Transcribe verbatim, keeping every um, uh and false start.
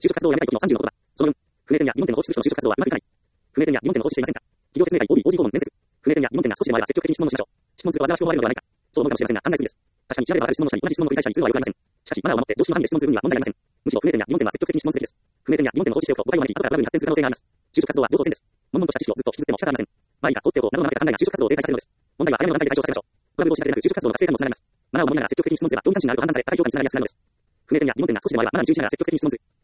就職活動をやめたい時のさんじゅうの言葉。そのよん、不明点や疑問点の放置する人の就職活動はうまくいかない。不明点や疑問点の放置していませんか。企業説明会 オービー、オーディー 訪問面接。不明点や疑問点が少しでもあれば積極的に質問をしましょう。質問すると煩わしく思われるのではないか。そう思うかもしれませんが、案内するです。確かに調べればわかる質問の下に同じ質問の繰り返しに通話はよくありません。しかし、マナーを守って常識の範囲で質問する分には問題ありません。むしろ不明点や疑問点は積極的に質問すべきです。不明点や疑問点を放置しておくと誤解を招き、後からトラブルに発展する可能性があります。就職活動は同等線です。悶々とした知識をずっと引きずっても仕方ありません。まあいいか、放っておこうなどのままで考えが就職活動を停滞させるのです。問題は早めの段階で解消させましょう。トラブル防止だけでなく就職活動の活性化にもつながります。マナーを守りながら積極的に質問すれば、どうに関心があると判断され、高い評価につながりやすくなるのです。不明点や疑問点が少しでもあれば、マナーに注意しながら積極的に質問する。